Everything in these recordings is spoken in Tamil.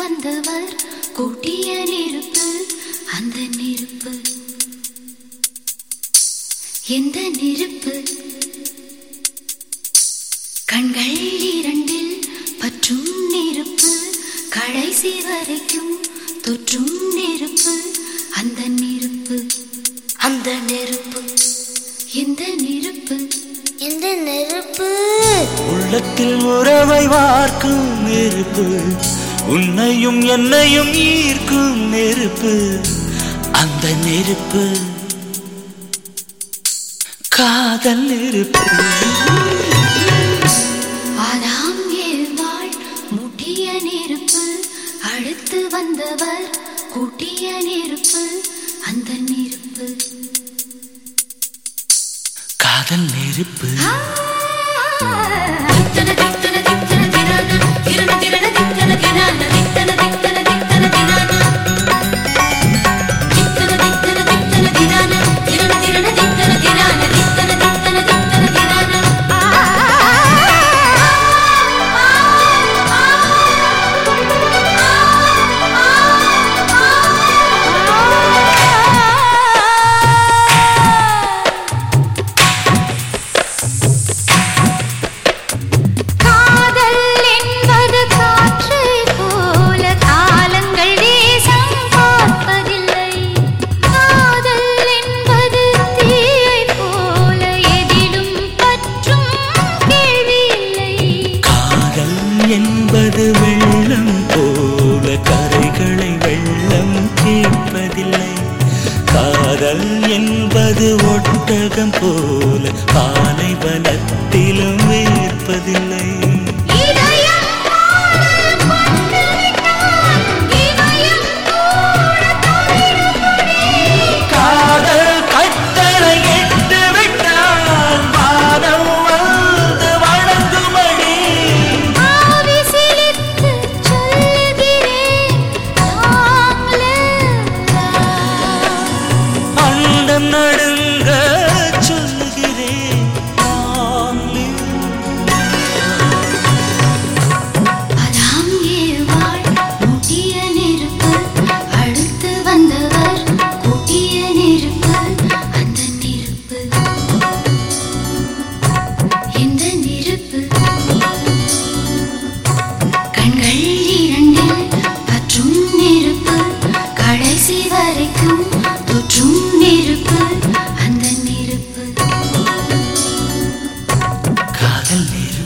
வந்தவர் கூட்டிய நெருப்பு, அந்த நெருப்பு எந்த நெருப்பு? கண்கள் இரண்டில் பற்றும் நெருப்பு, கடைசி வரைக்கும் தொற்றும் நெருப்பு, அந்த நெருப்பு, அந்த நெருப்பு எந்த நெருப்பு? எந்த நெருப்பு? உள்ளத்தில் உறவை வார்க்கும் நெருப்பு, உன்னையும் என்னையும் ஈர்க்கும் நெருப்பு, அந்த நெருப்பு காதல் நெருப்பு. ஆதாம் ஏவாள் மூட்டிய நெருப்பு, அடுத்து வந்தவர் கூட்டிய நெருப்பு, அந்த நெருப்பு காதல் நெருப்பு. என்பது வெள்ளம் போல கரைகளை வெள்ளம் கேட்பதில்லை. காதல் என்பது ஒட்டகம் போல பாலை வனத்திலும் வேர்ப்பதில்லை. நடுங்க சொல்லுகிறேன் ஆதாம் ஏவாள் மூட்டிய நெருப்பு, அடுத்து வந்தவர் கூட்டிய நெருப்பு, அந்த நெருப்பு எந்த நெருப்பு? கண்கள் இரண்டில் பற்றும் நெருப்பு, கடைசி வரைக்கும் தொற்றும் நெருப்பு, அந்த நெருப்பு காதல் நெருப்பு.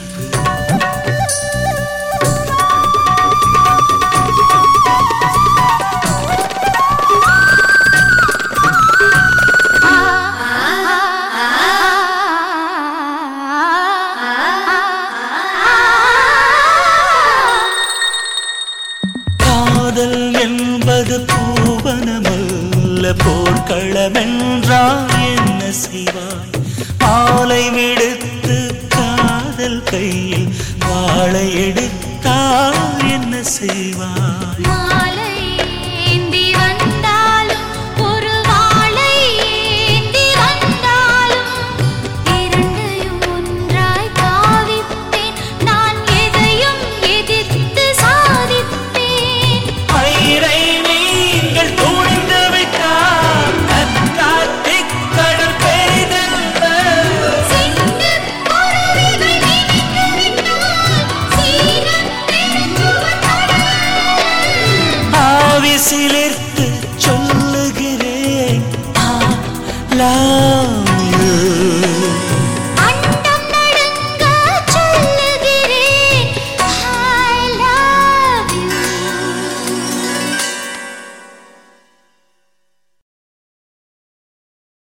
காதல் என்பது பூவனமல்ல போர்க்களமென்றால் என்ன செய்வாய்? மாலை விடுத்து காதல் கையில் வாழை எடுத்தால் என்ன செய்வாய்?